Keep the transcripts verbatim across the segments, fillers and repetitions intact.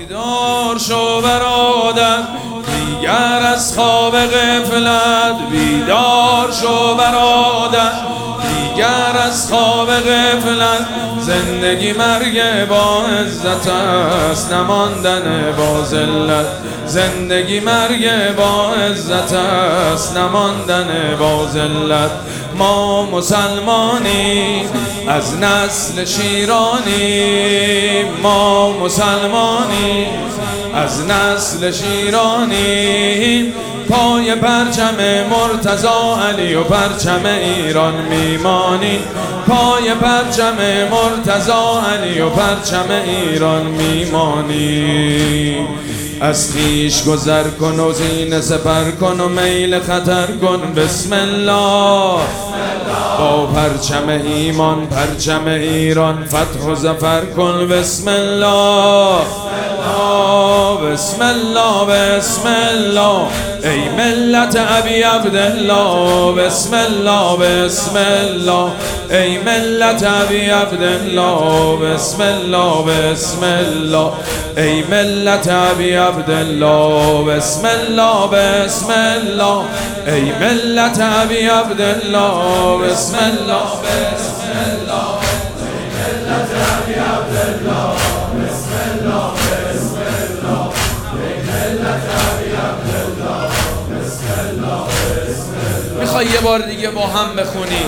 بیدار شو برادر دیگر از خواب غفلت، بیدار شو برادر دیگر از خواب غفلت. زندگی مرگ با عزت است نماندن با ذلت، زندگی مرگ با عزت است نماندن با ذلت. ما مسلمانیم از نسل شیرانیم، ما مسلمانیم از نسل شیرانیم. پای پرچم مرتضی علی و پرچم ایران میمانیم، پای پرچم مرتضی علی و پرچم ایران میمانیم. از خویش گذر کن و زین سپر کن و میل خطر کن، بسم الله. با پرچم ایمان پرچم ایران فتح و ظفر کن، بسم الله. بسم الله بسم الله ای ملت ابی عبدالله، بسم الله بسم الله ای ملت ابی عبدالله، بسم الله بسم الله ای ملت ابی عبدالله، بسم الله بسم الله ای ملت ابی عبدالله، بسم الله بسم الله ای ملت ابی عبدالله، بسم الله بسم الله ای ملت ابی عبدالله، بسم الله بسم الله. میخوای یه بار دیگه با هم بخونیم؟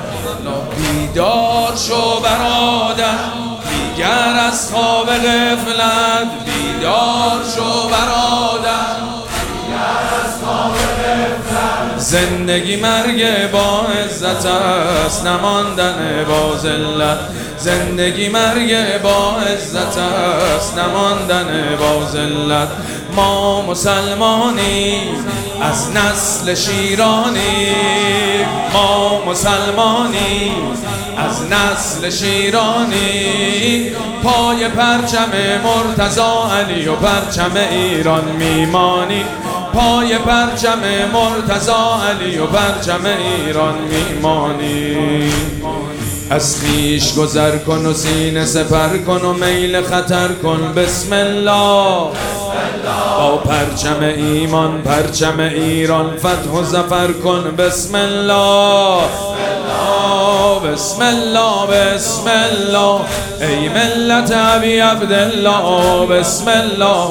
بیدار شو برادر دیگر از خواب غفلت، بیدار شو برادر دیگر از خواب غفلت. زندگی مرگ با عزت است نماندن با ذلت، زندگی مرگ با عزت است نماندن با ذلت. ما مسلمانیم از نسل شیرانیم، ما مسلمانیم از نسل شیرانیم. پای پرچم مرتضی علی و پرچم ایران میمانیم، پای پرچم مرتضی علی و پرچم ایران میمانیم. از خویش گذر کن و سینه سپر کن و میل خطر کن، بسم الله. با پرچم ایمان پرچم ایران فتح و ظفر کن، بسم الله. بسم الله بسم الله ای ملت ابی عبدالله، بسم الله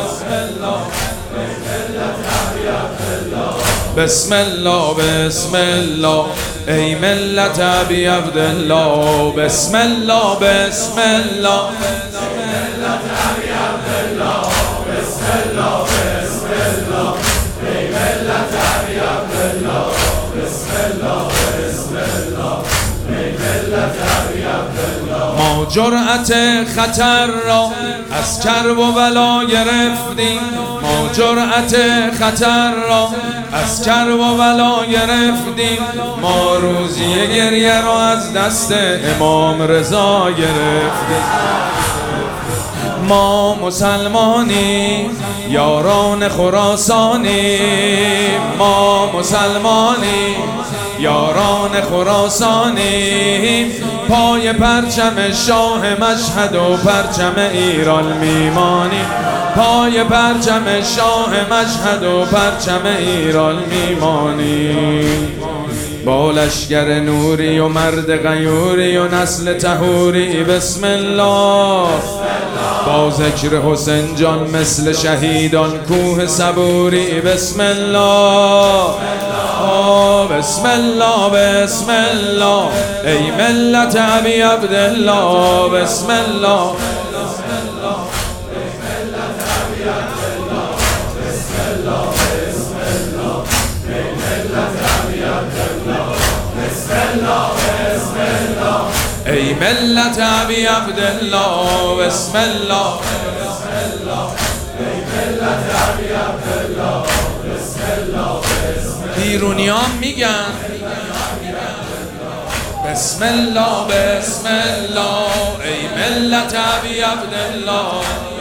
بسم الله بسم الله ای ملت ابی عبدالله، بسم الله بسم الله ای ملت ابی عبدالله، بسم الله بسم الله ای ملت ابی عبدالله، بسم الله بسم الله ای ملت ابی عبدالله. ما جرأت خطر را از کرب و بلا گرفتیم، ما جرأت خطر را از کرب و بلا گرفتیم. ما روزی گریه را از دست امام رضا گرفتیم. ما مسلمانیم یاران خراسانیم، ما مسلمانیم یاران خراسانیم. پای پرچم شاه مشهد و پرچم ایران میمانیم، پای پرچم شاه مشهد و پرچم ایران میمانیم. با لشگر نوری و مرد غیوری و نسل طهوری، بسم الله. با ذکر حسین جان مثل شهیدان کوه صبوری، بسم الله. بسم الله بسم الله ای ملت ابی عبدالله، بسم الله ای ملت ابی عبدالله، بسم الله بیرونیان میگن بسم الله بسم الله ای ملت ابی عبدالله.